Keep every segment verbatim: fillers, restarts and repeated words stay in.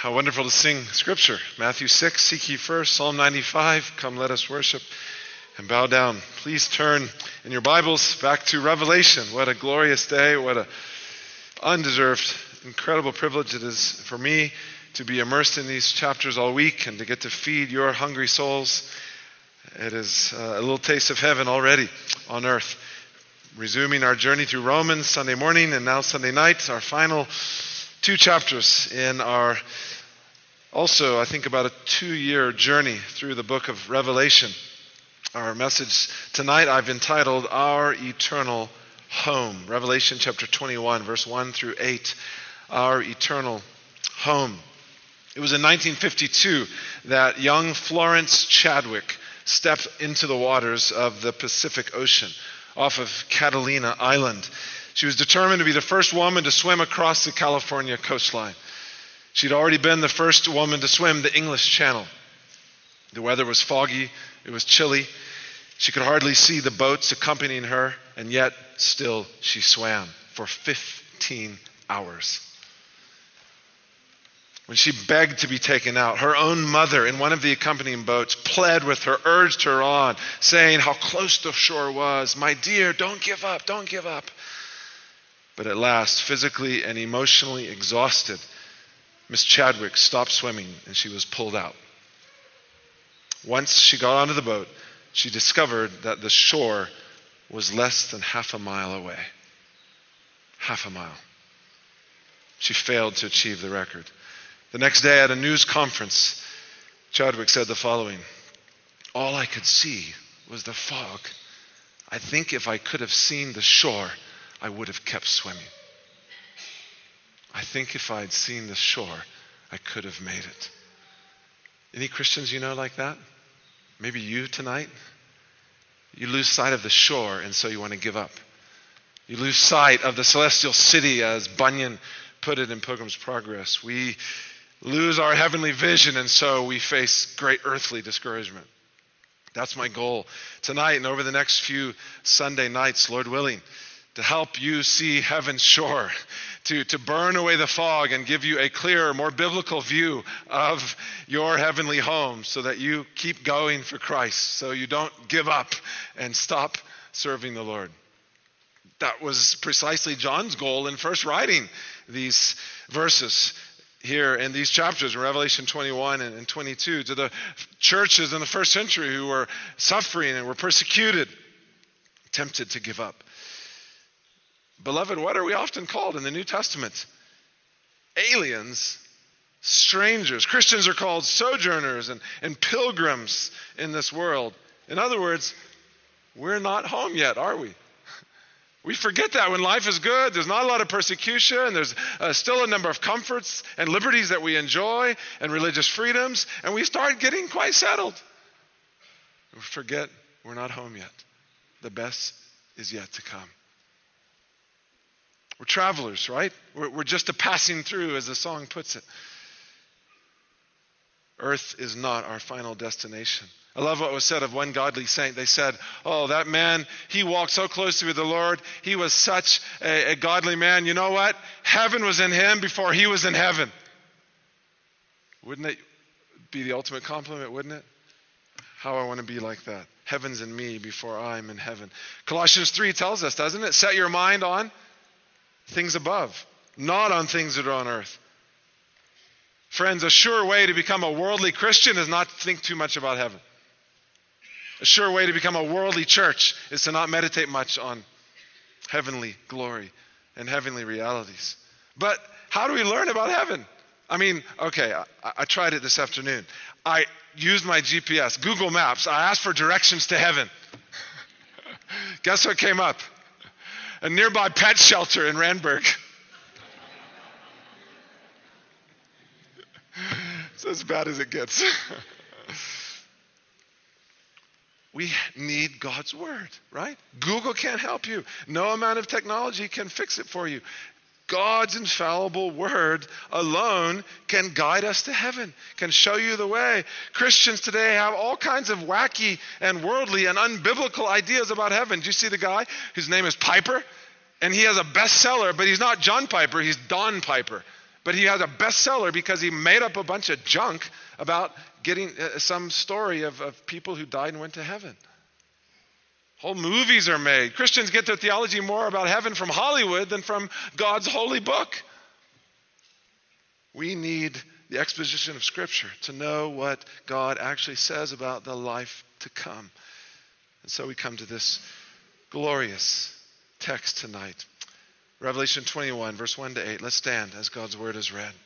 How wonderful to sing Scripture. Matthew six, seek ye first. Psalm ninety-five, come let us worship and bow down. Please turn in your Bibles back to Revelation. What a glorious day. What a undeserved, incredible privilege it is for me to be immersed in these chapters all week and to get to feed your hungry souls. It is a little taste of heaven already on earth. Resuming our journey through Romans Sunday morning and now Sunday night, our final two chapters in our also, I think, about a two-year journey through the book of Revelation. Our message tonight I've entitled, Our Eternal Home. Revelation chapter twenty-one, verse one through eight. Our Eternal Home. It was in nineteen fifty-two that young Florence Chadwick stepped into the waters of the Pacific Ocean off of Catalina Island. She was determined to be the first woman to swim across the California coastline. She'd already been the first woman to swim the English Channel. The weather was foggy, it was chilly. She could hardly see the boats accompanying her, and yet still she swam for fifteen hours. When she begged to be taken out, her own mother in one of the accompanying boats pled with her, urged her on, saying how close the shore was. My dear, don't give up, don't give up. But at last, physically and emotionally exhausted, Miss Chadwick stopped swimming and she was pulled out. Once she got onto the boat, she discovered that the shore was less than half a mile away. Half a mile. She failed to achieve the record. The next day at a news conference, Chadwick said the following, all I could see was the fog. I think if I could have seen the shore, I would have kept swimming. I think if I'd seen the shore, I could have made it. Any Christians you know like that? Maybe you tonight? You lose sight of the shore and so you want to give up. You lose sight of the celestial city as Bunyan put it in Pilgrim's Progress. We lose our heavenly vision and so we face great earthly discouragement. That's my goal tonight and over the next few Sunday nights, Lord willing, to help you see heaven's shore, to, to burn away the fog and give you a clearer, more biblical view of your heavenly home so that you keep going for Christ, so you don't give up and stop serving the Lord. That was precisely John's goal in first writing these verses here in these chapters in Revelation twenty-one and twenty-two to the churches in the first century who were suffering and were persecuted, tempted to give up. Beloved, what are we often called in the New Testament? Aliens, strangers. Christians are called sojourners and, and pilgrims in this world. In other words, we're not home yet, are we? We forget that when life is good, there's not a lot of persecution, there's uh, still a number of comforts and liberties that we enjoy and religious freedoms, and we start getting quite settled. We forget we're not home yet. The best is yet to come. We're travelers, right? We're, we're just a passing through, as the song puts it. Earth is not our final destination. I love what was said of one godly saint. They said, oh, that man, he walked so closely with the Lord. He was such a, a godly man. You know what? Heaven was in him before he was in heaven. Wouldn't it be the ultimate compliment, wouldn't it? How I want to be like that. Heaven's in me before I'm in heaven. Colossians three tells us, doesn't it? Set your mind on things above, not on things that are on earth. Friends, a sure way to become a worldly Christian is not to think too much about heaven. A sure way to become a worldly church is to not meditate much on heavenly glory and heavenly realities. But how do we learn about heaven? I mean, okay, I, I tried it this afternoon. I used my G P S, Google Maps. I asked for directions to heaven. Guess what came up? A nearby pet shelter in Randburg. It's as bad as it gets. We need God's word, right? Google can't help you. No amount of technology can fix it for you. God's infallible word alone can guide us to heaven, can show you the way. Christians today have all kinds of wacky and worldly and unbiblical ideas about heaven. Do you see the guy whose name is Piper? And he has a bestseller, but he's not John Piper, he's Don Piper. But he had a bestseller because he made up a bunch of junk about getting uh, some story of, of people who died and went to heaven. Whole movies are made. Christians get their theology more about heaven from Hollywood than from God's holy book. We need the exposition of Scripture to know what God actually says about the life to come. And so we come to this glorious text tonight. Revelation twenty-one, verse one to eight. Let's stand as God's word is read.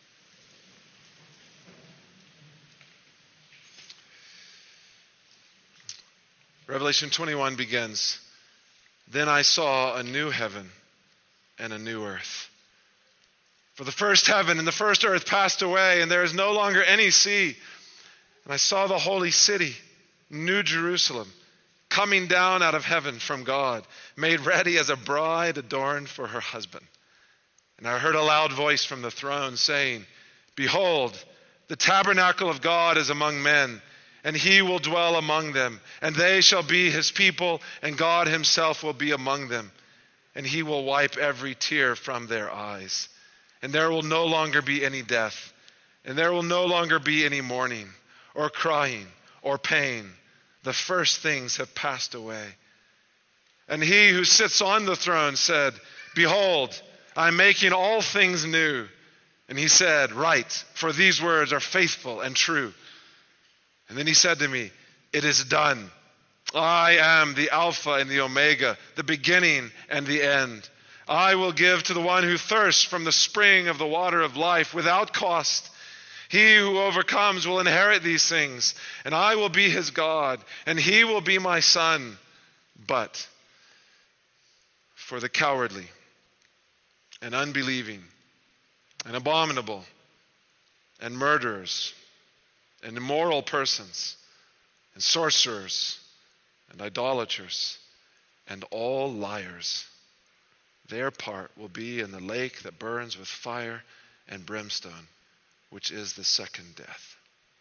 Revelation twenty-one begins, "Then I saw a new heaven and a new earth. For the first heaven and the first earth passed away, and there is no longer any sea. And I saw the holy city, New Jerusalem, coming down out of heaven from God, made ready as a bride adorned for her husband. And I heard a loud voice from the throne saying, 'Behold, the tabernacle of God is among men, and he will dwell among them, and they shall be his people, and God himself will be among them. And he will wipe every tear from their eyes. And there will no longer be any death, and there will no longer be any mourning, or crying, or pain. The first things have passed away.' And he who sits on the throne said, 'Behold, I am making all things new.' And he said, 'Write, for these words are faithful and true.' And then he said to me, 'It is done. I am the Alpha and the Omega, the beginning and the end. I will give to the one who thirsts from the spring of the water of life without cost. He who overcomes will inherit these things, and I will be his God, and he will be my son. But for the cowardly and unbelieving and abominable and murderers and immoral persons and sorcerers and idolaters and all liars, their part will be in the lake that burns with fire and brimstone, which is the second death.'"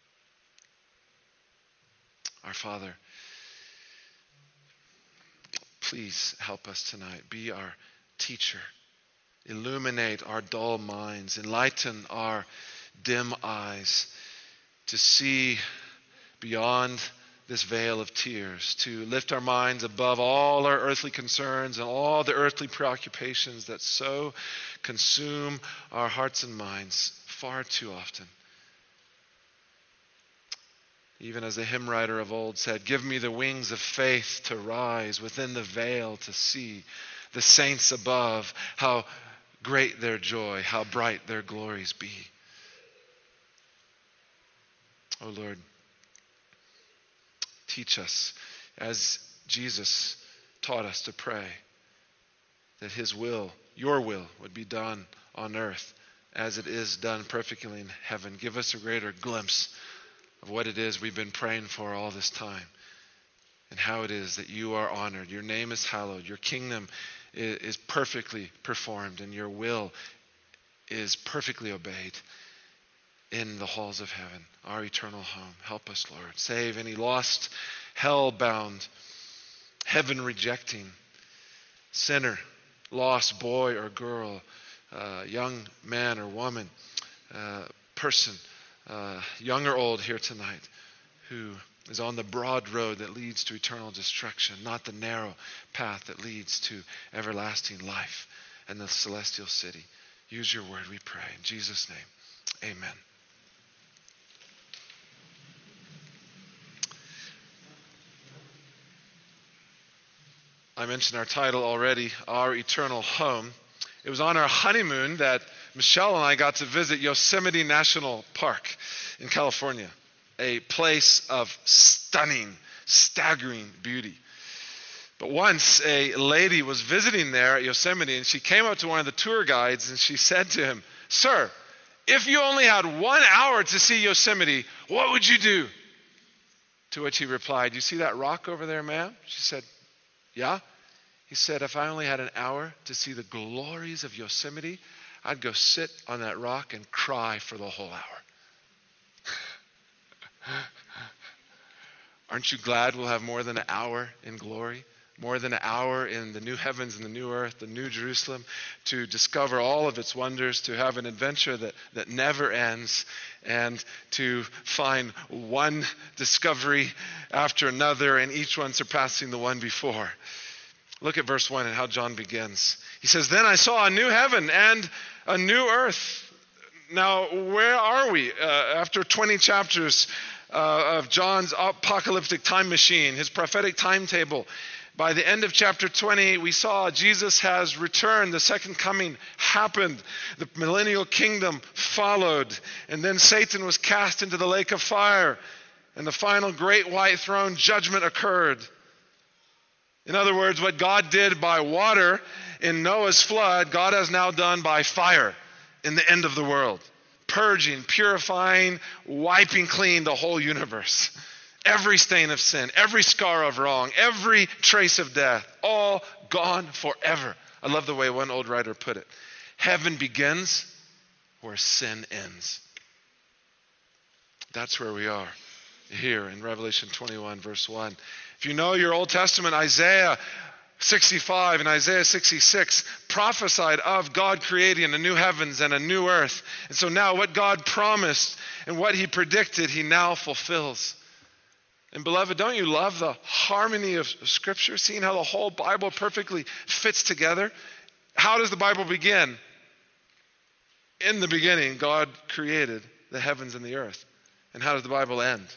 Our Father, please help us tonight. Be our teacher. Illuminate our dull minds. Enlighten our dim eyes to see beyond this veil of tears, to lift our minds above all our earthly concerns and all the earthly preoccupations that so consume our hearts and minds far too often. Even as the hymn writer of old said, "Give me the wings of faith to rise within the veil to see the saints above, how great their joy, how bright their glories be." Oh Lord, teach us as Jesus taught us to pray, that his will, your will, would be done on earth as it is done perfectly in heaven. Give us a greater glimpse of what it is we've been praying for all this time, and how it is that you are honored, your name is hallowed, your kingdom is perfectly performed, and your will is perfectly obeyed in the halls of heaven, our eternal home. Help us, Lord. Save any lost, hell-bound, heaven-rejecting sinner, lost boy or girl, uh, young man or woman, uh, person, uh, young or old here tonight, who is on the broad road that leads to eternal destruction, not the narrow path that leads to everlasting life and the celestial city. Use your word, we pray. In Jesus' name, amen. I mentioned our title already, Our Eternal Home. It was on our honeymoon that Michelle and I got to visit Yosemite National Park in California, a place of stunning, staggering beauty. But once a lady was visiting there at Yosemite, and she came up to one of the tour guides and she said to him, "Sir, if you only had one hour to see Yosemite, what would you do?" To which he replied, "You see that rock over there, ma'am?" She said, "Yeah." He said, "If I only had an hour to see the glories of Yosemite, I'd go sit on that rock and cry for the whole hour." Aren't you glad we'll have more than an hour in glory more than an hour in the new heavens and the new earth, the new Jerusalem, to discover all of its wonders, to have an adventure that, that never ends, and to find one discovery after another, and each one surpassing the one before. Look at verse one and how John begins. He says, "Then I saw a new heaven and a new earth." Now, where are we? Uh, after twenty chapters uh, of John's apocalyptic time machine, his prophetic timetable, by the end of chapter twenty, we saw Jesus has returned. The second coming happened. The millennial kingdom followed. And then Satan was cast into the lake of fire. And the final great white throne judgment occurred. In other words, what God did by water in Noah's flood, God has now done by fire in the end of the world. Purging, purifying, wiping clean the whole universe. Every stain of sin, every scar of wrong, every trace of death, all gone forever. I love the way one old writer put it. Heaven begins where sin ends. That's where we are here in Revelation twenty-one, verse one. If you know your Old Testament, Isaiah sixty-five and Isaiah sixty-six prophesied of God creating a new heavens and a new earth. And so now what God promised and what he predicted, he now fulfills. And beloved, don't you love the harmony of Scripture? Seeing how the whole Bible perfectly fits together? How does the Bible begin? In the beginning, God created the heavens and the earth. And how does the Bible end?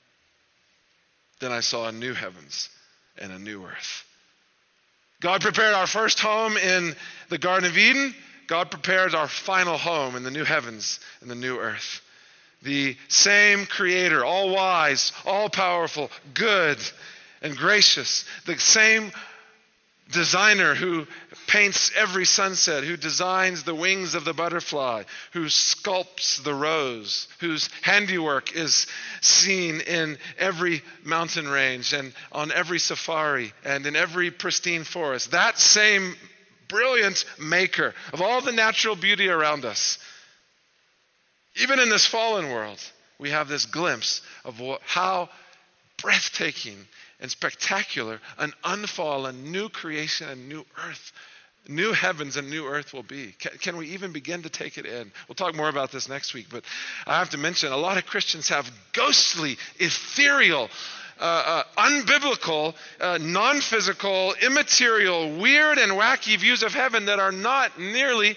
Then I saw a new heavens and a new earth. God prepared our first home in the Garden of Eden. God prepares our final home in the new heavens and the new earth. The same creator, all wise, all powerful, good and gracious. The same designer who paints every sunset, who designs the wings of the butterfly, who sculpts the rose, whose handiwork is seen in every mountain range and on every safari and in every pristine forest. That same brilliant maker of all the natural beauty around us. Even in this fallen world, we have this glimpse of what, how breathtaking and spectacular an unfallen new creation and new earth, new heavens and new earth will be. Can, can we even begin to take it in? We'll talk more about this next week, but I have to mention a lot of Christians have ghostly, ethereal, uh, uh, unbiblical, uh, non-physical, immaterial, weird and wacky views of heaven that are not nearly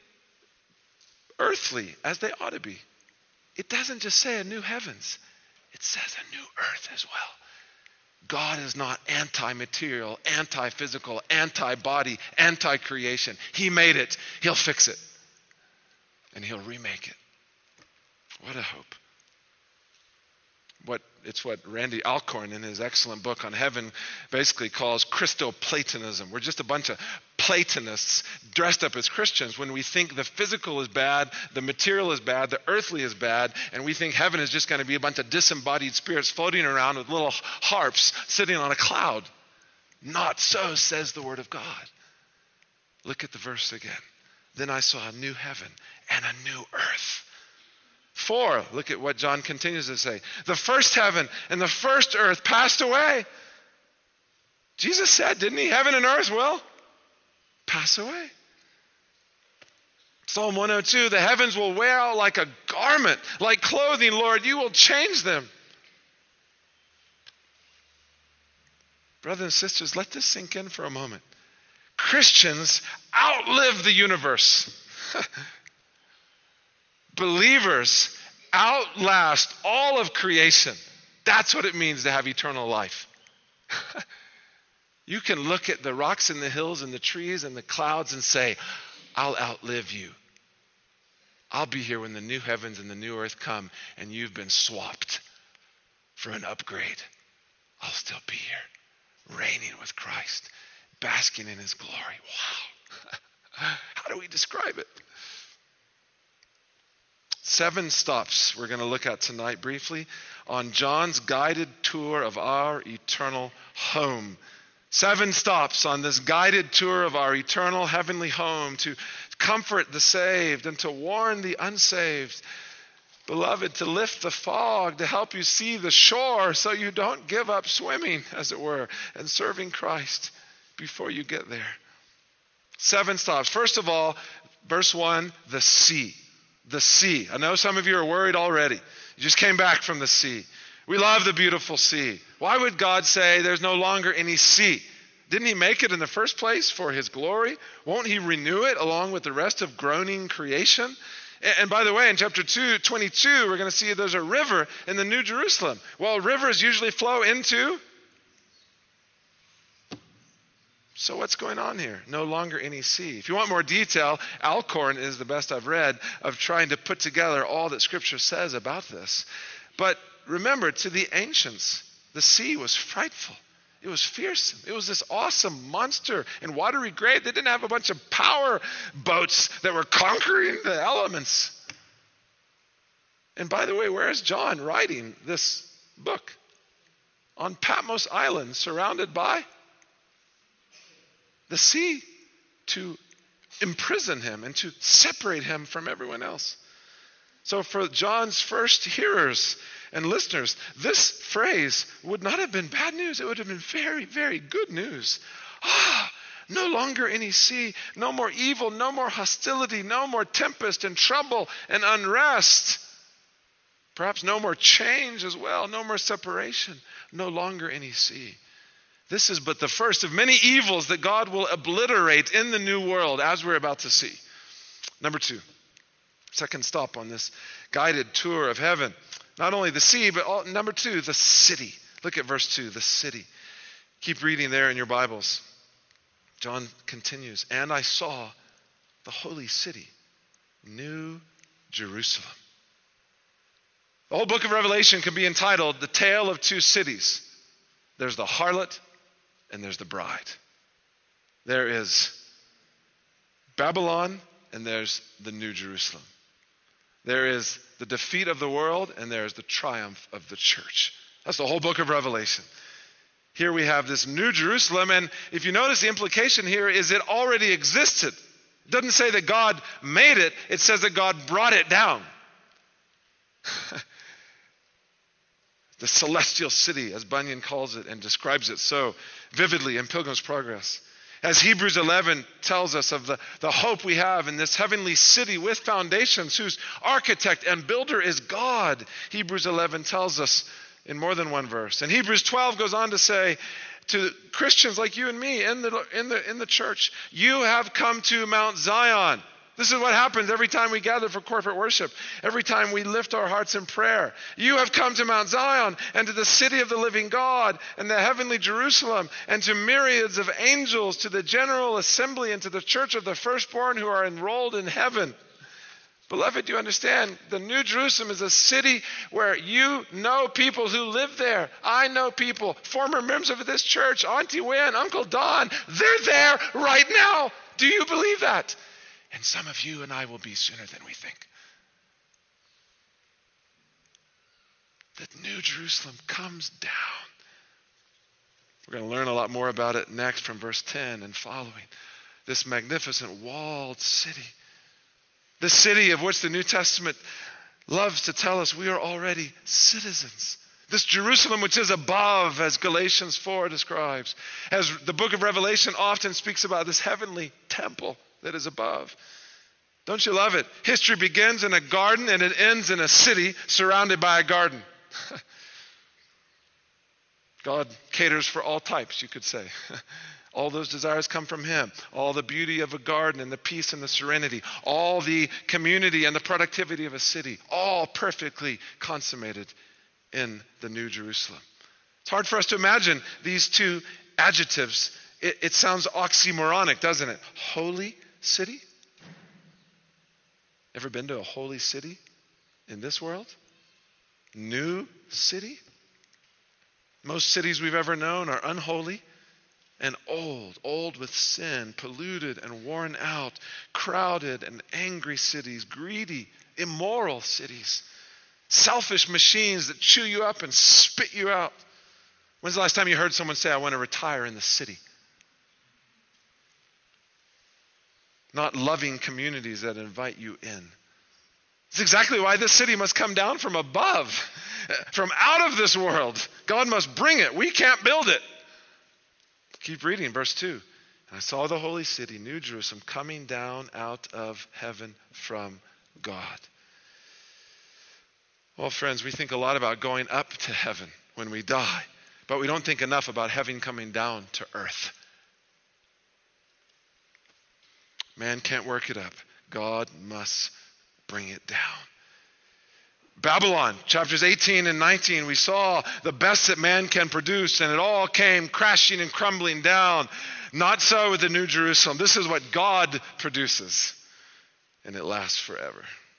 earthly as they ought to be. It doesn't just say a new heavens. It says a new earth as well. God is not anti-material, anti-physical, anti-body, anti-creation. He made it. He'll fix it. And he'll remake it. What a hope. What it's what Randy Alcorn in his excellent book on heaven basically calls Christo-Platonism. We're just a bunch of Platonists dressed up as Christians when we think the physical is bad, the material is bad, the earthly is bad, and we think heaven is just going to be a bunch of disembodied spirits floating around with little harps sitting on a cloud. Not so, says the Word of God. Look at the verse again. Then I saw a new heaven and a new earth. Four, look at what John continues to say. The first heaven and the first earth passed away. Jesus said, didn't he? Heaven and earth will pass away. Psalm one oh two, the heavens will wear out like a garment, like clothing, Lord, you will change them. Brothers and sisters, let this sink in for a moment. Christians outlive the universe. Believers outlast all of creation. That's what it means to have eternal life. You can look at the rocks and the hills and the trees and the clouds and say, I'll outlive you. I'll be here when the new heavens and the new earth come and you've been swapped for an upgrade. I'll still be here, reigning with Christ, basking in his glory. Wow. How do we describe it? Seven stops we're going to look at tonight briefly on John's guided tour of our eternal home. Seven stops on this guided tour of our eternal heavenly home to comfort the saved and to warn the unsaved Beloved, to lift the fog, to help you see the shore so you don't give up swimming, as it were, and serving Christ before you get there. Seven stops. First of all, verse one, the sea. The sea. I know some of you are worried already. You just came back from the sea. We love the beautiful sea. Why would God say there's no longer any sea? Didn't he make it in the first place for his glory? Won't he renew it along with the rest of groaning creation? And by the way, in chapter two, twenty-two, we're going to see there's a river in the New Jerusalem. Well, rivers usually flow into. So what's going on here? No longer any sea. If you want more detail, Alcorn is the best I've read of trying to put together all that Scripture says about this. But remember, to the ancients, the sea was frightful. It was fearsome. It was this awesome monster and watery grave. They didn't have a bunch of power boats that were conquering the elements. And by the way, where is John writing this book? On Patmos Island, surrounded by the sea, to imprison him and to separate him from everyone else. So for John's first hearers and listeners, this phrase would not have been bad news. It would have been very, very good news. Ah, no longer any sea, no more evil, no more hostility, no more tempest and trouble and unrest. Perhaps no more change as well, no more separation, no longer any sea. This is but the first of many evils that God will obliterate in the new world, as we're about to see. Number two, second stop on this guided tour of heaven. Not only the sea, but all, number two, the city. Look at verse two, the city. Keep reading there in your Bibles. John continues, and I saw the holy city, New Jerusalem. The whole book of Revelation can be entitled The Tale of Two Cities. There's the harlot and there's the bride. There is Babylon and there's the New Jerusalem. There is the defeat of the world and there's the triumph of the church. That's the whole book of Revelation. Here we have this New Jerusalem, and if you notice, the implication here is it already existed. It doesn't say that God made it, it says that God brought it down. The celestial city, as Bunyan calls it and describes it so vividly in Pilgrim's Progress. As Hebrews eleven tells us of the, the hope we have in this heavenly city with foundations, whose architect and builder is God. Hebrews eleven tells us in more than one verse. And Hebrews twelve goes on to say to Christians like you and me in the, in the, in the church, you have come to Mount Zion. This is what happens every time we gather for corporate worship, every time we lift our hearts in prayer. You have come to Mount Zion and to the city of the living God and the heavenly Jerusalem and to myriads of angels, to the general assembly and to the church of the firstborn who are enrolled in heaven. Beloved, you understand, the New Jerusalem is a city where you know people who live there. I know people, former members of this church, Auntie Wynn, Uncle Don, they're there right now. Do you believe that? And some of you and I will be sooner than we think. The New Jerusalem comes down. We're going to learn a lot more about it next from verse ten and following. This magnificent walled city. The city of which the New Testament loves to tell us we are already citizens. This Jerusalem which is above, as Galatians four describes. As the book of Revelation often speaks about this heavenly temple that is above. Don't you love it? History begins in a garden and it ends in a city surrounded by a garden. God caters for all types, you could say. All those desires come from him. All the beauty of a garden and the peace and the serenity. All the community and the productivity of a city. All perfectly consummated in the New Jerusalem. It's hard for us to imagine these two adjectives. It, it sounds oxymoronic, doesn't it? Holy city? Ever been to a holy city in this world? New city? Most cities we've ever known are unholy and old, old with sin, polluted and worn out, crowded and angry cities, greedy, immoral cities, selfish machines that chew you up and spit you out. When's the last time you heard someone say, I want to retire in the city? Not loving communities that invite you in. It's exactly why this city must come down from above, from out of this world. God must bring it. We can't build it. Keep reading, verse two. And I saw the holy city, New Jerusalem, coming down out of heaven from God. Well, friends, we think a lot about going up to heaven when we die, but we don't think enough about heaven coming down to earth. Man can't work it up. God must bring it down. Babylon, chapters eighteen and nineteen, we saw the best that man can produce, and it all came crashing and crumbling down. Not so with the New Jerusalem. This is what God produces, and it lasts forever.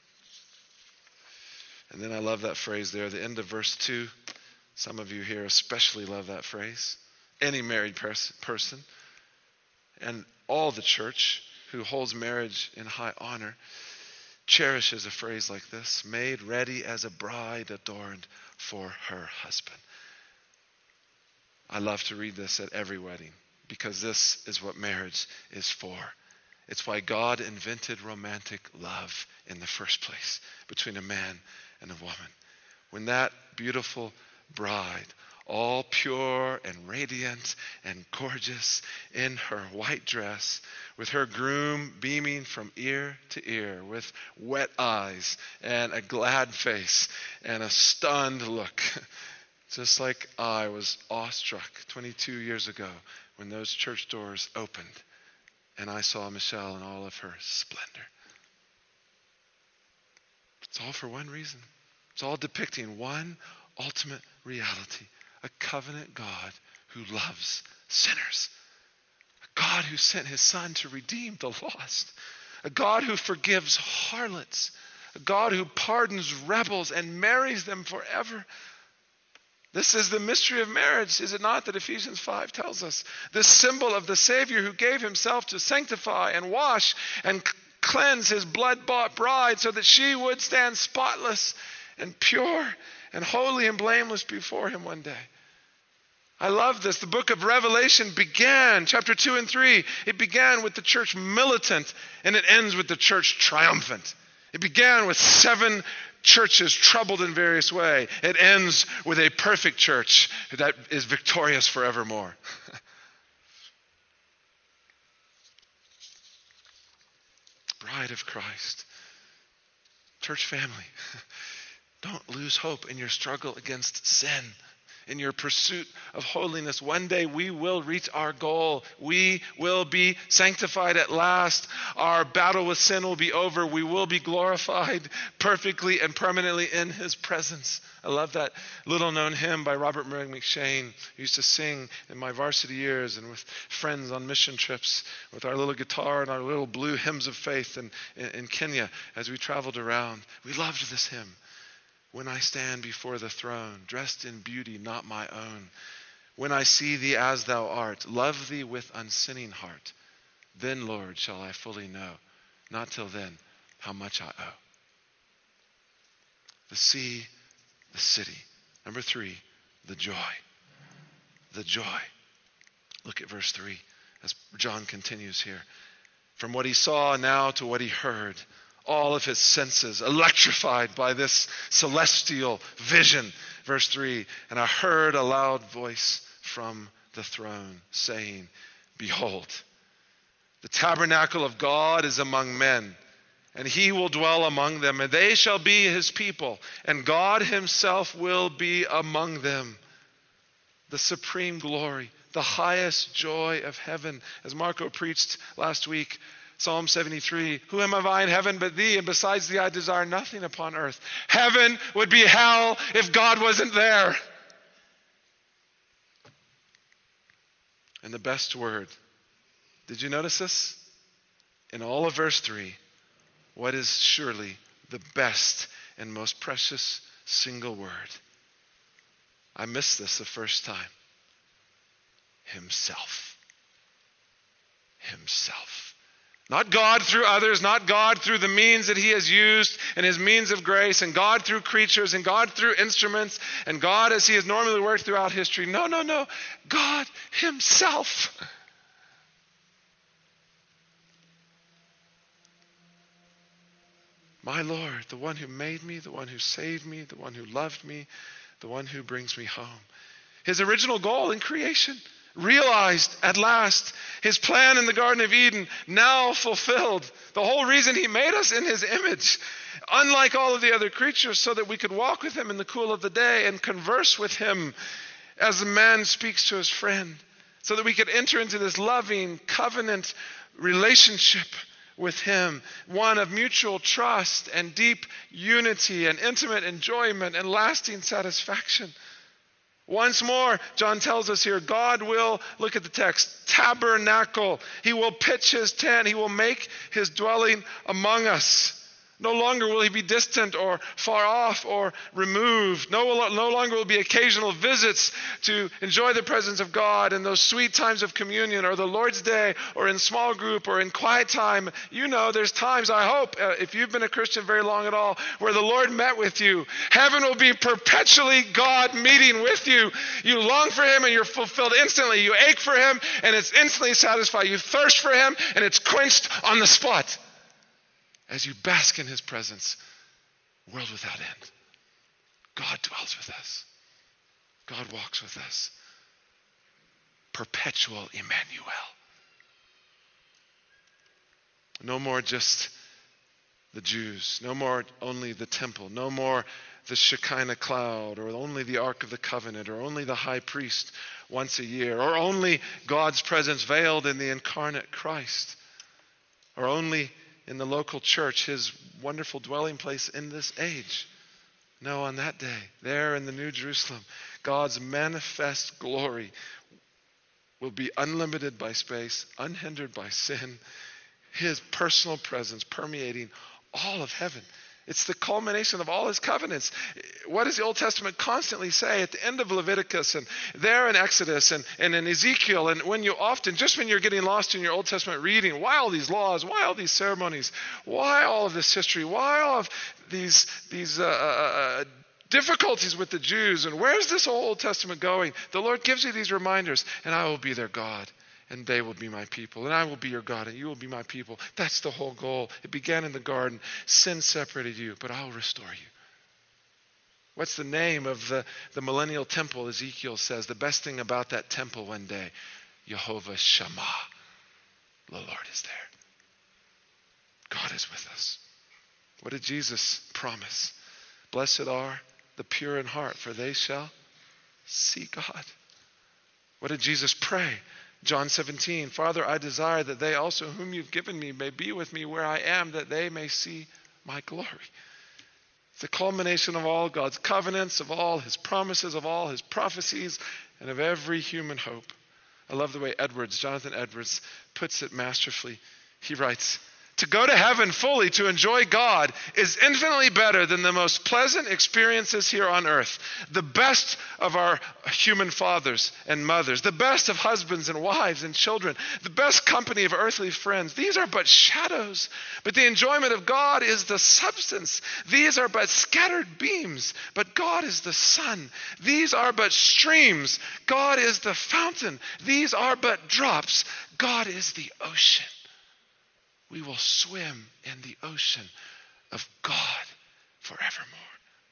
And then I love that phrase there, the end of verse two. Some of you here especially love that phrase. Any married pers- person and all the church who holds marriage in high honor cherishes a phrase like this: made ready as a bride adorned for her husband. I love to read this at every wedding because this is what marriage is for. It's why God invented romantic love in the first place between a man and a woman. When that beautiful bride, all pure and radiant and gorgeous in her white dress, with her groom beaming from ear to ear, with wet eyes and a glad face and a stunned look, just like I was awestruck twenty-two years ago when those church doors opened and I saw Michelle in all of her splendor. It's all for one reason. It's all depicting one ultimate reality: a covenant God who loves sinners. A God who sent his son to redeem the lost. A God who forgives harlots. A God who pardons rebels and marries them forever. This is the mystery of marriage, is it not, that Ephesians five tells us? This symbol of the Savior who gave himself to sanctify and wash and cleanse his blood-bought bride so that she would stand spotless and pure and holy and blameless before him one day. I love this. The book of Revelation began, chapter two and three, it began with the church militant, and it ends with the church triumphant. It began with seven churches troubled in various ways. It ends with a perfect church that is victorious forevermore. Bride of Christ. Church family, don't lose hope in your struggle against sin, in your pursuit of holiness. One day we will reach our goal. We will be sanctified at last. Our battle with sin will be over. We will be glorified perfectly and permanently in his presence. I love that little known hymn by Robert Murray McShane. I used to sing in my varsity years and with friends on mission trips with our little guitar and our little blue hymns of faith in, in, in Kenya as we traveled around. We loved this hymn. When I stand before the throne, dressed in beauty not my own, when I see thee as thou art, love thee with unsinning heart, then, Lord, shall I fully know, not till then, how much I owe. The sea, the city. Number three, the joy. The joy. Look at verse three as John continues here. From what he saw now to what he heard, all of his senses electrified by this celestial vision. Verse three, and I heard a loud voice from the throne saying, behold, the tabernacle of God is among men, and he will dwell among them, and they shall be his people, and God himself will be among them. The supreme glory, the highest joy of heaven. As Marco preached last week, Psalm seventy-three, who am I in heaven but thee? And besides thee I desire nothing upon earth. Heaven would be hell if God wasn't there. And the best word, did you notice this? In all of verse three, what is surely the best and most precious single word? I missed this the first time. Himself. Himself. Not God through others, not God through the means that he has used and his means of grace, and God through creatures, and God through instruments, and God as he has normally worked throughout history. No, no, no. God himself. My Lord, the one who made me, the one who saved me, the one who loved me, the one who brings me home. His original goal in creation, realized at last. His plan in the Garden of Eden, now fulfilled. The whole reason he made us in his image, unlike all of the other creatures, so that we could walk with him in the cool of the day and converse with him as a man speaks to his friend, so that we could enter into this loving covenant relationship with him, one of mutual trust and deep unity and intimate enjoyment and lasting satisfaction. Once more, John tells us here, God will, look at the text, tabernacle. He will pitch his tent. He will make his dwelling among us. No longer will he be distant or far off or removed. No, no longer will be occasional visits to enjoy the presence of God in those sweet times of communion or the Lord's Day or in small group or in quiet time. You know, there's times, I hope, uh, if you've been a Christian very long at all, where the Lord met with you. Heaven will be perpetually God meeting with you. You long for him and you're fulfilled instantly. You ache for him and it's instantly satisfied. You thirst for him and it's quenched on the spot. As you bask in his presence, world without end. God dwells with us. God walks with us. Perpetual Emmanuel. No more just the Jews. No more only the temple. No more the Shekinah cloud, or only the Ark of the Covenant, or only the high priest once a year, or only God's presence veiled in the incarnate Christ, or only in the local church, his wonderful dwelling place in this age. No, on that day, there in the New Jerusalem, God's manifest glory will be unlimited by space, unhindered by sin, his personal presence permeating all of heaven. It's the culmination of all his covenants. What does the Old Testament constantly say at the end of Leviticus and there in Exodus and, and in Ezekiel? And when you often, just when you're getting lost in your Old Testament reading, why all these laws? Why all these ceremonies? Why all of this history? Why all of these, these uh, uh, difficulties with the Jews? And where's this whole Old Testament going? The Lord gives you these reminders, and I will be their God. And they will be my people. And I will be your God. And you will be my people. That's the whole goal. It began in the garden. Sin separated you, but I'll restore you. What's the name of the, the millennial temple? Ezekiel says the best thing about that temple one day, Jehovah Shammah. The Lord is there. God is with us. What did Jesus promise? Blessed are the pure in heart, for they shall see God. What did Jesus pray? John seventeen, Father, I desire that they also whom you've given me may be with me where I am, that they may see my glory. It's the culmination of all God's covenants, of all his promises, of all his prophecies, and of every human hope. I love the way Edwards, Jonathan Edwards, puts it masterfully. He writes, to go to heaven fully, to enjoy God, is infinitely better than the most pleasant experiences here on earth. The best of our human fathers and mothers, the best of husbands and wives and children, the best company of earthly friends. These are but shadows, but the enjoyment of God is the substance. These are but scattered beams, but God is the sun. These are but streams. God is the fountain. These are but drops. God is the ocean. We will swim in the ocean of God forevermore.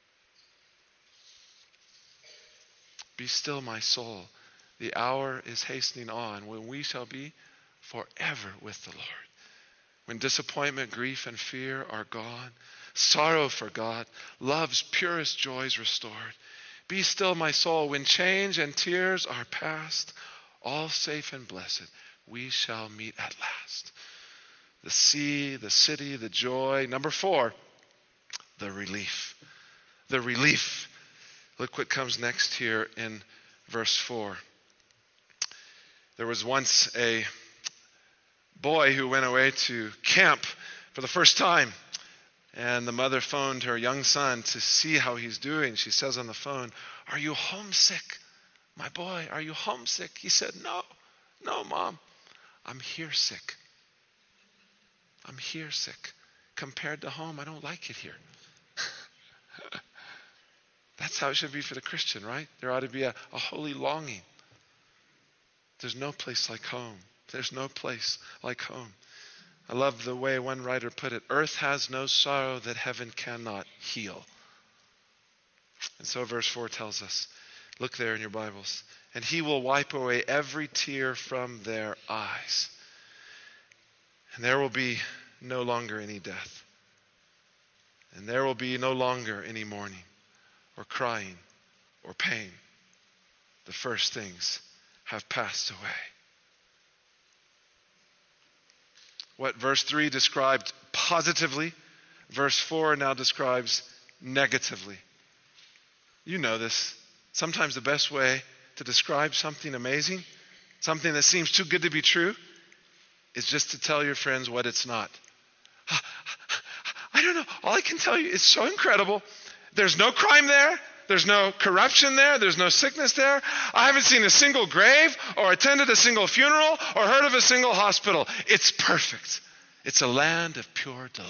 Be still, my soul. The hour is hastening on when we shall be forever with the Lord. When disappointment, grief, and fear are gone, sorrow forgot, love's purest joys restored. Be still, my soul. When change and tears are past, all safe and blessed, we shall meet at last. The sea, the city, the joy. Number four, the relief. The relief. Look what comes next here in verse four. There was once a boy who went away to camp for the first time. And the mother phoned her young son to see how he's doing. She says on the phone, are you homesick? My boy, are you homesick? He said, no, no, Mom, I'm here sick. I'm here sick. Compared to home, I don't like it here. That's how it should be for the Christian, right? There ought to be a, a holy longing. There's no place like home. There's no place like home. I love the way one writer put it. Earth has no sorrow that heaven cannot heal. And so verse four tells us, look there in your Bibles, and he will wipe away every tear from their eyes. And there will be no longer any death. And there will be no longer any mourning or crying or pain. The first things have passed away. What verse three described positively, verse four now describes negatively. You know this. Sometimes the best way to describe something amazing, something that seems too good to be true, is just to tell your friends what it's not. I don't know. All I can tell you is so incredible. There's no crime there. There's no corruption there. There's no sickness there. I haven't seen a single grave or attended a single funeral or heard of a single hospital. It's perfect. It's a land of pure delight.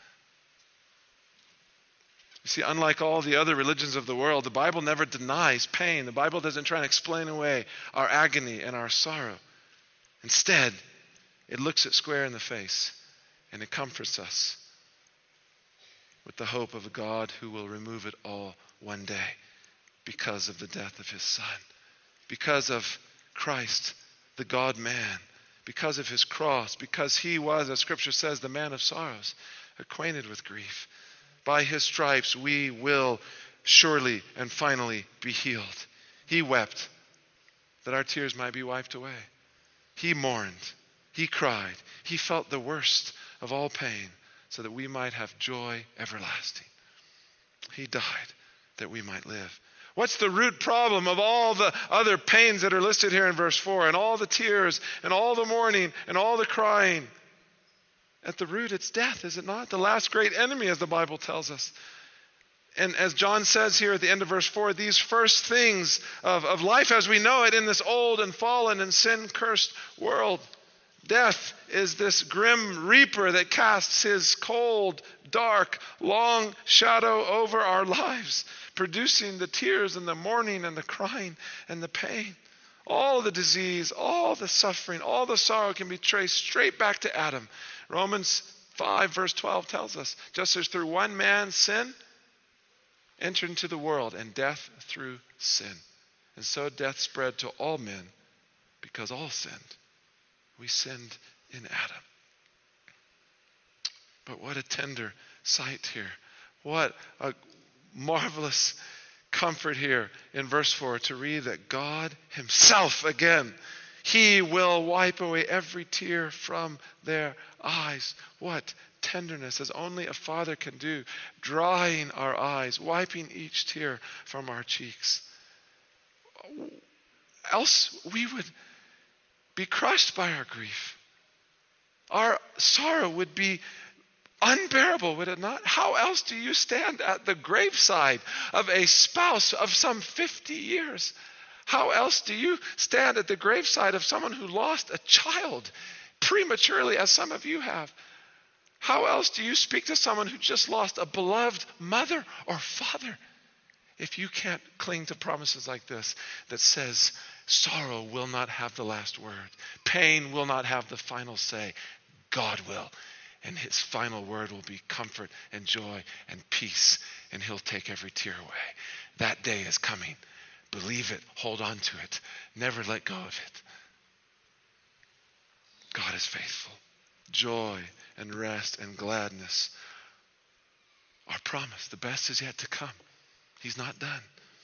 You see, unlike all the other religions of the world, the Bible never denies pain. The Bible doesn't try and explain away our agony and our sorrow. Instead, it looks it square in the face and it comforts us with the hope of a God who will remove it all one day because of the death of his Son, because of Christ, the God-man, because of his cross, because he was, as Scripture says, the man of sorrows, acquainted with grief. By his stripes we will surely and finally be healed. He wept that our tears might be wiped away. He mourned. He cried. He felt the worst of all pain so that we might have joy everlasting. He died that we might live. What's the root problem of all the other pains that are listed here in verse four, and all the tears and all the mourning and all the crying? At the root, it's death, is it not? The last great enemy, as the Bible tells us. And as John says here at the end of verse four, these first things of, of life as we know it in this old and fallen and sin-cursed world. Death is this grim reaper that casts his cold, dark, long shadow over our lives, producing the tears and the mourning and the crying and the pain. All the disease, all the suffering, all the sorrow can be traced straight back to Adam. Romans five verse twelve tells us, just as through one man sin entered into the world, and death through sin. And so death spread to all men because all sinned. We sinned in Adam. But what a tender sight here. What a marvelous comfort here in verse four to read that God himself, again, he will wipe away every tear from their eyes. What tenderness, as only a father can do, drying our eyes, wiping each tear from our cheeks. Else we would be crushed by our grief. Our sorrow would be unbearable, would it not? How else do you stand at the graveside of a spouse of some fifty years? How else do you stand at the graveside of someone who lost a child prematurely, as some of you have? How else do you speak to someone who just lost a beloved mother or father if you can't cling to promises like this that says sorrow will not have the last word, pain will not have the final say, God will. And his final word will be comfort and joy and peace, and he'll take every tear away. That day is coming. Believe it. Hold on to it. Never let go of it. God is faithful. Joy and rest and gladness are promised. The best is yet to come. He's not done.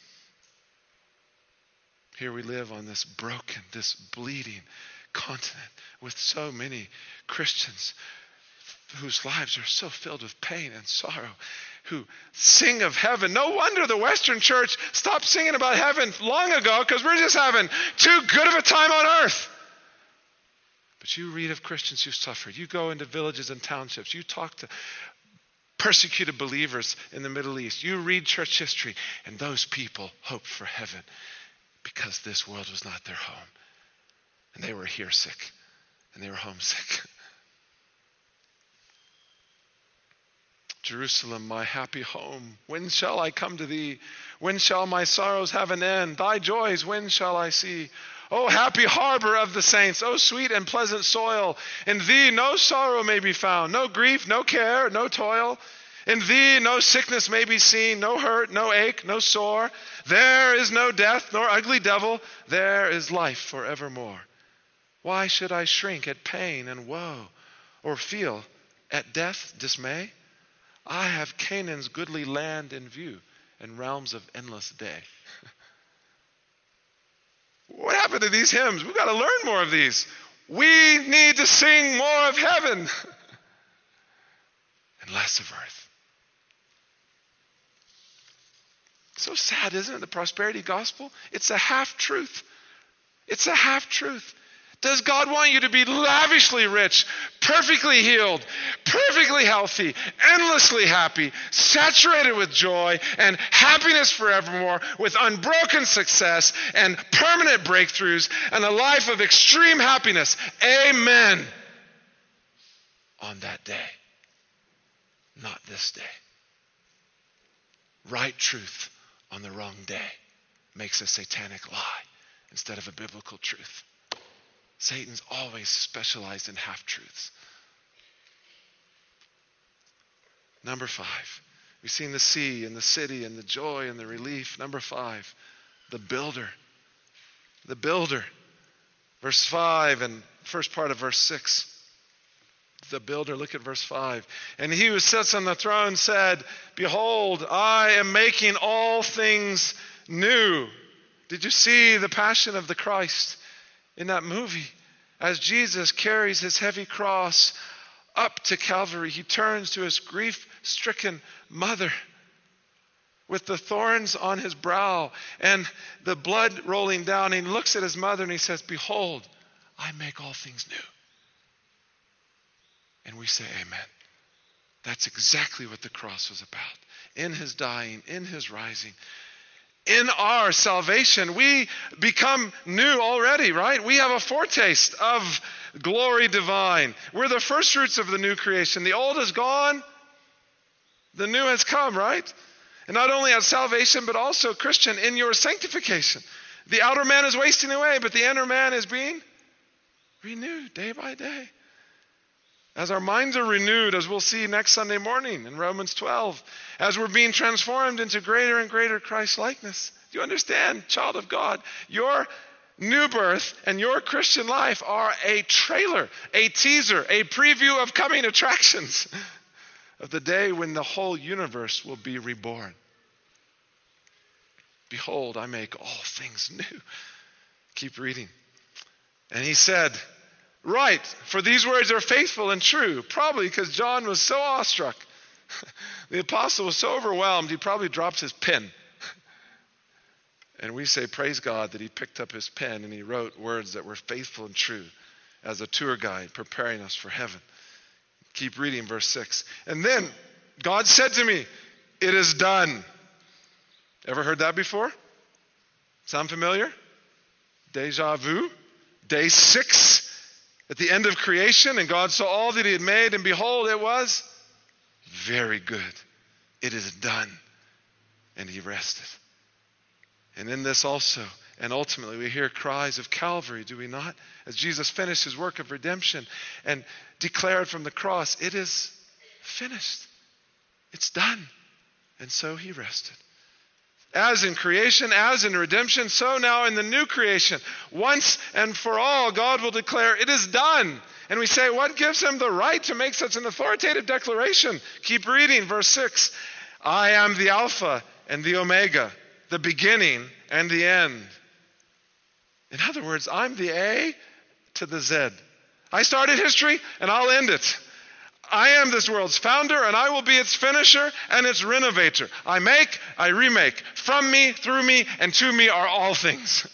Here we live on this broken, this bleeding continent with so many Christians whose lives are so filled with pain and sorrow, who sing of heaven. No wonder the Western church stopped singing about heaven long ago, because we're just having too good of a time on earth. But you read of Christians who suffered. You go into villages and townships. You talk to persecuted believers in the Middle East. You read church history, and those people hoped for heaven because this world was not their home. And they were here sick, and they were homesick. Jerusalem, my happy home, when shall I come to thee? When shall my sorrows have an end? Thy joys, when shall I see? O happy harbor of the saints, O sweet and pleasant soil. In thee no sorrow may be found, no grief, no care, no toil. In thee no sickness may be seen, no hurt, no ache, no sore. There is no death, nor ugly devil. There is life forevermore. Why should I shrink at pain and woe, or feel at death dismay? I have Canaan's goodly land in view, and realms of endless day. What happened to these hymns? We've got to learn more of these. We need to sing more of heaven and less of earth. So sad, isn't it? The prosperity gospel? It's a half-truth. It's a half-truth. Does God want you to be lavishly rich, perfectly healed, perfectly healthy, endlessly happy, saturated with joy and happiness forevermore, with unbroken success and permanent breakthroughs and a life of extreme happiness? Amen. On that day, not this day. Right truth on the wrong day makes a satanic lie instead of a biblical truth. Satan's always specialized in half-truths. Number five, we've seen the sea and the city and the joy and the relief. Number five, the builder. The builder. Verse five and first part of verse six. The builder, look at verse five. And he who sits on the throne said, behold, I am making all things new. Did you see the passion of the Christ in that movie? As Jesus carries his heavy cross up to Calvary, he turns to his grief-stricken mother with the thorns on his brow and the blood rolling down. He looks at his mother and he says, behold, I make all things new. And we say, amen. That's exactly what the cross was about. In his dying, in his rising, in our salvation, we become new already, right? We have a foretaste of glory divine. We're the first fruits of the new creation. The old is gone. The new has come, right? And not only as salvation, but also, Christian, in your sanctification. The outer man is wasting away, but the inner man is being renewed day by day. As our minds are renewed, as we'll see next Sunday morning in Romans twelve, as we're being transformed into greater and greater Christ-likeness. Do you understand, child of God? Your new birth and your Christian life are a trailer, a teaser, a preview of coming attractions of the day when the whole universe will be reborn. Behold, I make all things new. Keep reading. And he said, right, for these words are faithful and true. Probably because John was so awestruck. The apostle was so overwhelmed, he probably dropped his pen. And we say, praise God that he picked up his pen and he wrote words that were faithful and true as a tour guide preparing us for heaven. Keep reading verse six. And then God said to me, it is done. Ever heard that before? Sound familiar? Deja vu? Day six. At the end of creation, and God saw all that he had made, and behold, it was very good. It is done. And he rested. And in this also, and ultimately, we hear cries of Calvary, do we not? As Jesus finished his work of redemption and declared from the cross, it is finished. It's done. And so he rested. As in creation, as in redemption, so now in the new creation. Once and for all, God will declare, it is done. And we say, what gives him the right to make such an authoritative declaration? Keep reading, verse six. I am the Alpha and the Omega, the beginning and the end. In other words, I'm the A to the Z. I started history and I'll end it. I am this world's founder, and I will be its finisher and its renovator. I make, I remake. From me, through me, and to me are all things.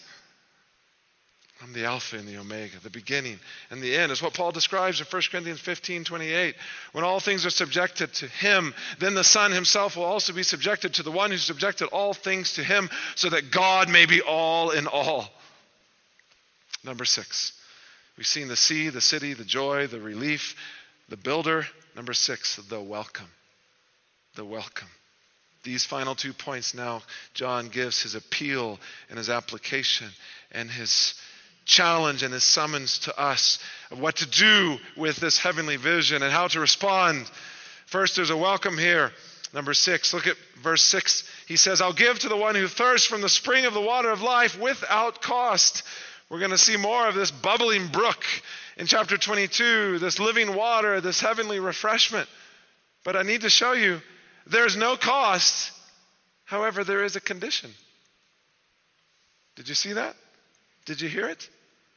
I'm the Alpha and the Omega, the beginning and the end. Is what Paul describes in First Corinthians fifteen twenty-eight. When all things are subjected to him, then the Son himself will also be subjected to the one who subjected all things to him, so that God may be all in all. Number six. We've seen the sea, the city, the joy, the relief, the builder. Number six, the welcome. The welcome. These final two points now, John gives his appeal and his application and his challenge and his summons to us of what to do with this heavenly vision and how to respond. First, there's a welcome here. Number six, look at verse six. He says, I'll give to the one who thirsts from the spring of the water of life without cost. We're going to see more of this bubbling brook in chapter twenty-two, this living water, this heavenly refreshment. But I need to show you, there's no cost. However, there is a condition. Did you see that? Did you hear it?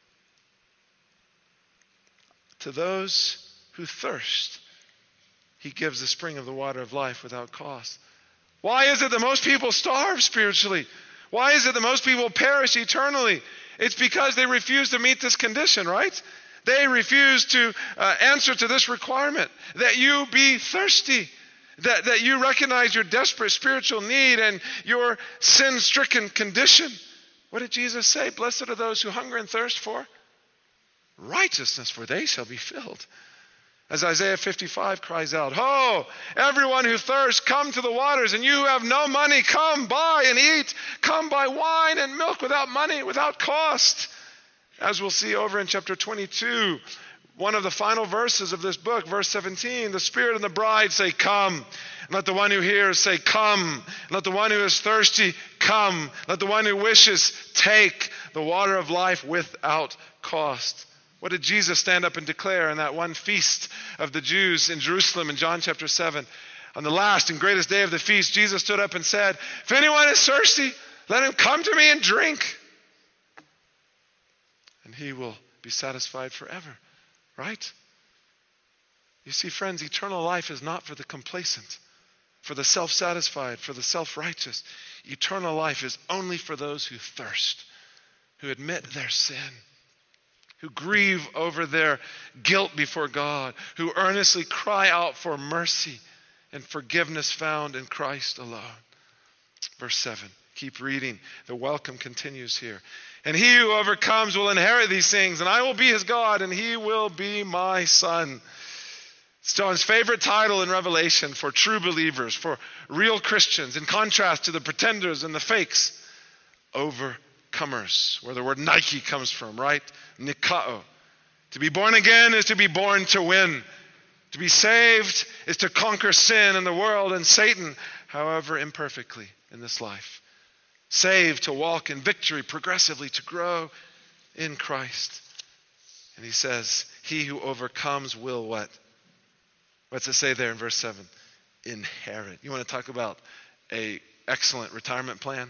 To those who thirst, he gives the spring of the water of life without cost. Why is it that most people starve spiritually? Why is it that most people perish eternally? It's because they refuse to meet this condition, right? They refuse to uh, answer to this requirement, that you be thirsty, that, that you recognize your desperate spiritual need and your sin-stricken condition. What did Jesus say? Blessed are those who hunger and thirst for righteousness, for they shall be filled. As Isaiah fifty-five cries out, Ho, everyone who thirsts, come to the waters, and you who have no money, come buy and eat. Come buy wine and milk without money, without cost. As we'll see over in chapter twenty-two, one of the final verses of this book, verse seventeen, the Spirit and the bride say, come. And let the one who hears say, come. And let the one who is thirsty come. Let the one who wishes take the water of life without cost. What did Jesus stand up and declare in that one feast of the Jews in Jerusalem in John chapter seven? On the last and greatest day of the feast, Jesus stood up and said, if anyone is thirsty, let him come to me and drink. And he will be satisfied forever, right? You see, friends, eternal life is not for the complacent, for the self-satisfied, for the self-righteous. Eternal life is only for those who thirst, who admit their sin, who grieve over their guilt before God, who earnestly cry out for mercy and forgiveness found in Christ alone. Verse seven, keep reading. The welcome continues here. And he who overcomes will inherit these things, and I will be his God, and he will be my son. It's John's favorite title in Revelation for true believers, for real Christians, in contrast to the pretenders and the fakes. Overcomers, where the word Nike comes from, right? Nikao. To be born again is to be born to win. To be saved is to conquer sin and the world and Satan, however imperfectly in this life. Saved to walk in victory, progressively to grow in Christ. And he says, he who overcomes will what? What's it say there in verse seven? Inherit. You want to talk about an excellent retirement plan?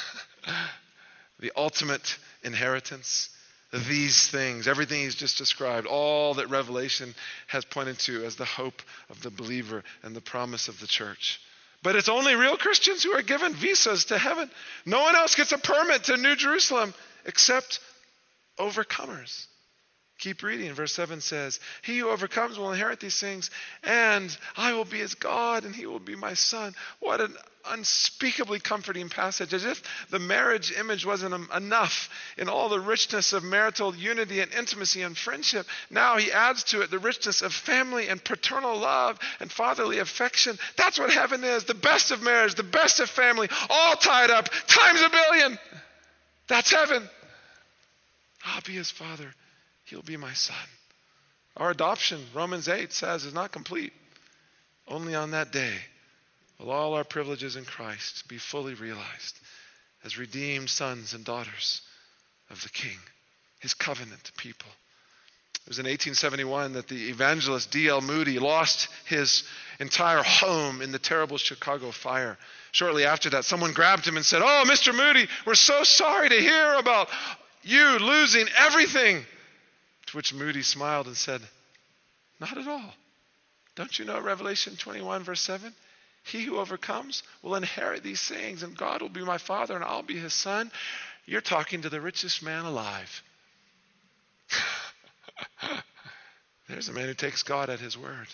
The ultimate inheritance. These things, everything he's just described, all that Revelation has pointed to as the hope of the believer and the promise of the church. But it's only real Christians who are given visas to heaven. No one else gets a permit to New Jerusalem except overcomers. Keep reading. Verse seven says, he who overcomes will inherit these things, and I will be his God, and he will be my son. What an unspeakably comforting passage. As if the marriage image wasn't enough in all the richness of marital unity and intimacy and friendship. Now he adds to it the richness of family and paternal love and fatherly affection. That's what heaven is. The best of marriage, the best of family, all tied up times a billion. That's heaven. I'll be his father. He'll be my son. Our adoption, Romans eight says, is not complete. Only on that day will all our privileges in Christ be fully realized as redeemed sons and daughters of the King, his covenant people. It was in eighteen seventy-one that the evangelist D L Moody lost his entire home in the terrible Chicago fire. Shortly after that, someone grabbed him and said, "Oh, Mister Moody, we're so sorry to hear about you losing everything." To which Moody smiled and said, "Not at all. Don't you know Revelation twenty-one verse seven? He who overcomes will inherit these things, and God will be my father, and I'll be his son." You're talking to the richest man alive. There's a man who takes God at his word.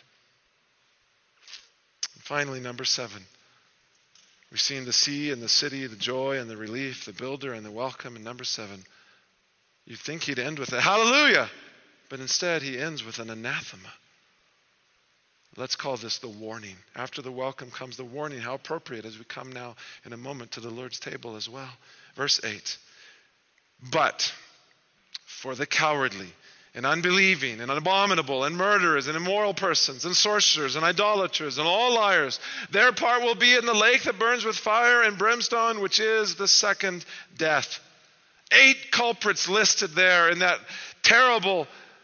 And finally, number seven. We've seen the sea and the city, the joy and the relief, the builder and the welcome. And number seven, you'd think he'd end with a hallelujah, but instead he ends with an anathema. Let's call this the warning. After the welcome comes the warning. How appropriate as we come now in a moment to the Lord's table as well. Verse eight. But For the cowardly and unbelieving and abominable and murderers and immoral persons and sorcerers and idolaters and all liars, their part will be in the lake that burns with fire and brimstone, which is the second death. Eight culprits listed there in that terrible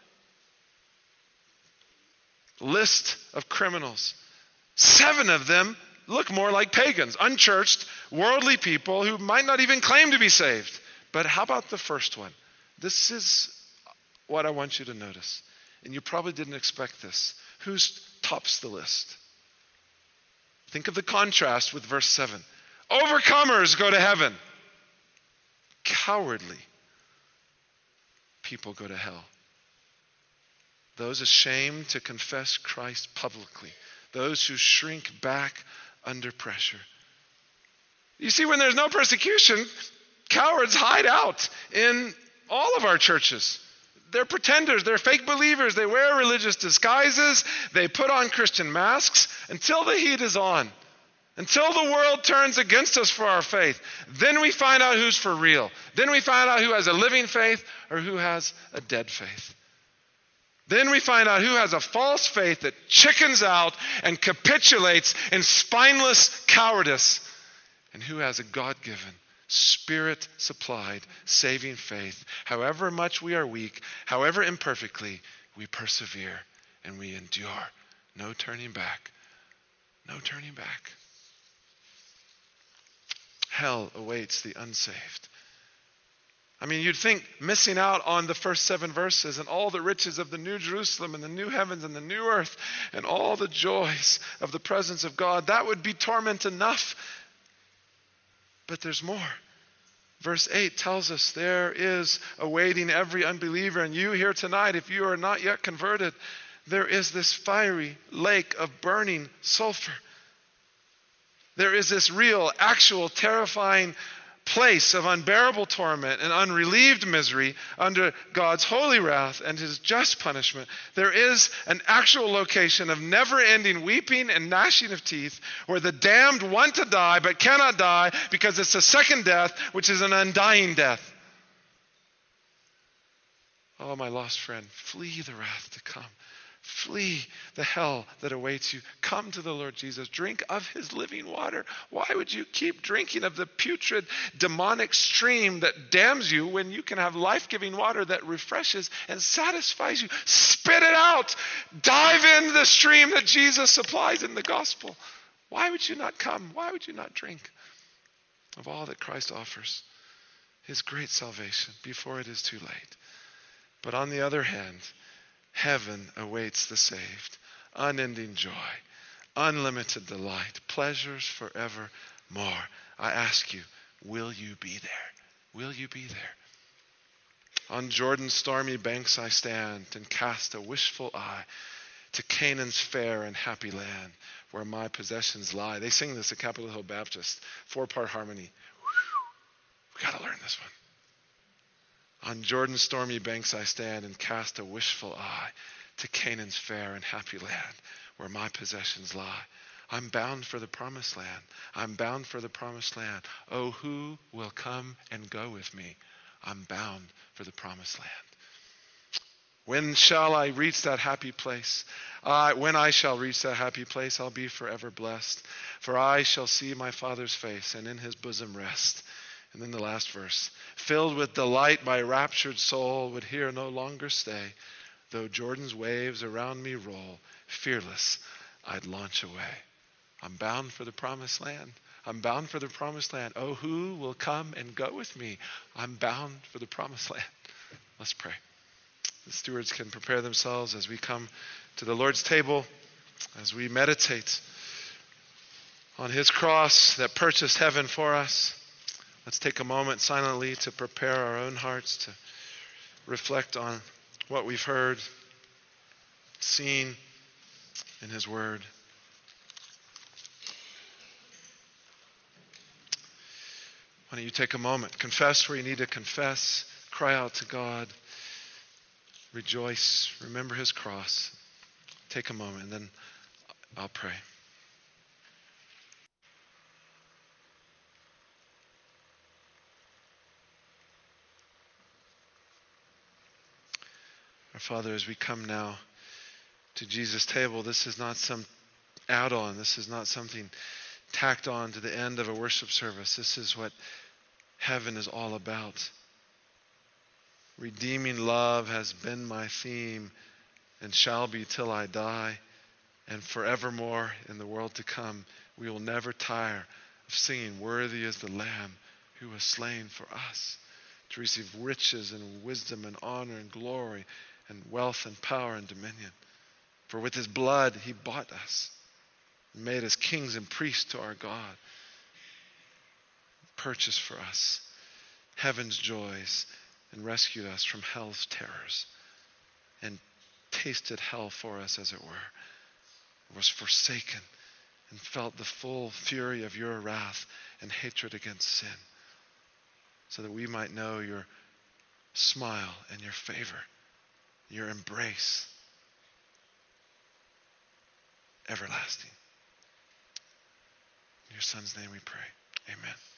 list of criminals. Seven of them look more like pagans, unchurched, worldly people who might not even claim to be saved. But how about the first one? This is what I want you to notice. And you probably didn't expect this. Who tops the list? Think of the contrast with verse seven. Overcomers go to heaven. Cowardly people go to hell. Those ashamed to confess Christ publicly. Those who shrink back under pressure. You see, when there's no persecution, cowards hide out in all of our churches. They're pretenders. They're fake believers. They wear religious disguises. They put on Christian masks until the heat is on. Until the world turns against us for our faith. Then we find out who's for real. Then we find out who has a living faith or who has a dead faith. Then we find out who has a false faith that chickens out and capitulates in spineless cowardice, and who has a God-given, Spirit-supplied, saving faith. However much we are weak, however imperfectly, we persevere and we endure. No turning back. No turning back. Hell awaits the unsaved. I mean, you'd think missing out on the first seven verses and all the riches of the New Jerusalem and the new heavens and the new earth and all the joys of the presence of God, that would be torment enough. But there's more. Verse eight tells us there is awaiting every unbeliever, and you here tonight, if you are not yet converted, there is this fiery lake of burning sulfur. There is this real, actual, terrifying place of unbearable torment and unrelieved misery under God's holy wrath and his just punishment. There is an actual location of never-ending weeping and gnashing of teeth where the damned want to die but cannot die because it's the second death, which is an undying death. Oh, my lost friend, flee the wrath to come. Flee the hell that awaits you. Come to the Lord Jesus. Drink of his living water. Why would you keep drinking of the putrid, demonic stream that damns you when you can have life-giving water that refreshes and satisfies you? Spit it out. Dive in the stream that Jesus supplies in the gospel. Why would you not come? Why would you not drink of all that Christ offers? His great salvation before it is too late. But on the other hand, heaven awaits the saved. Unending joy, unlimited delight, pleasures forevermore. I ask you, will you be there? Will you be there? On Jordan's stormy banks I stand and cast a wishful eye to Canaan's fair and happy land where my possessions lie. They sing this at Capitol Hill Baptist, four-part harmony. We got to learn this one. On Jordan's stormy banks I stand and cast a wishful eye to Canaan's fair and happy land where my possessions lie. I'm bound for the promised land. I'm bound for the promised land. Oh, who will come and go with me? I'm bound for the promised land. When shall I reach that happy place? Uh, when I shall reach that happy place, I'll be forever blessed. For I shall see my Father's face and in his bosom rest. And then the last verse. Filled with delight, my raptured soul would here no longer stay. Though Jordan's waves around me roll, fearless, I'd launch away. I'm bound for the promised land. I'm bound for the promised land. Oh, who will come and go with me? I'm bound for the promised land. Let's pray. The stewards can prepare themselves as we come to the Lord's table, as we meditate on his cross that purchased heaven for us. Let's take a moment silently to prepare our own hearts to reflect on what we've heard, seen in his word. Why don't you take a moment, confess where you need to confess, cry out to God, rejoice, remember his cross. Take a moment and then I'll pray. Our Father, as we come now to Jesus' table, this is not some add-on. This is not something tacked on to the end of a worship service. This is what heaven is all about. Redeeming love has been my theme and shall be till I die. And forevermore in the world to come, we will never tire of singing, worthy is the Lamb who was slain for us, to receive riches and wisdom and honor and glory and wealth and power and dominion. For with his blood he bought us and made us kings and priests to our God, purchased for us heaven's joys and rescued us from hell's terrors and tasted hell for us, as it were, was forsaken and felt the full fury of your wrath and hatred against sin, so that we might know your smile and your favor, your embrace, everlasting. In your Son's name we pray. Amen.